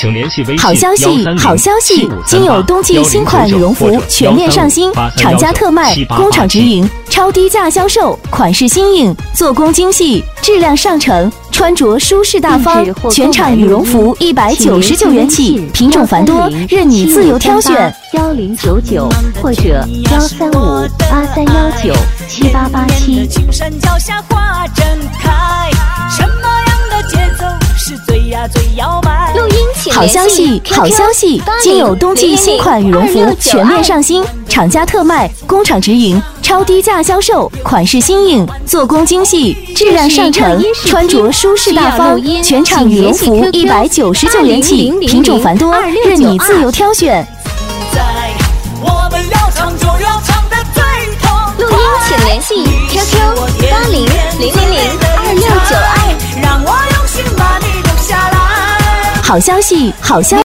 请联系微信。 好消息，好消息！今有冬季新款羽绒服全面上新，厂家特卖，工厂直营，超低价销售，款式新颖，做工精细，质量上乘，穿着舒适大方。全场羽绒服199元起，品种繁多，任你自由挑选。 1099或者13583197887。 青山脚下花正开，什么样的节奏是最摇摆？ 录音请好消息，好消息！今有冬季新款羽绒服全面上新，厂家特卖，工厂直营，超低价销售，款式新颖，做工精细，质量上乘，穿着舒适大方。全场羽绒服199元起，品种繁多，任你自由挑选。 我们要唱就要唱得最痛快。 录音请联系 QQ800002。 让我用心把你留下来。 好消息，好消息！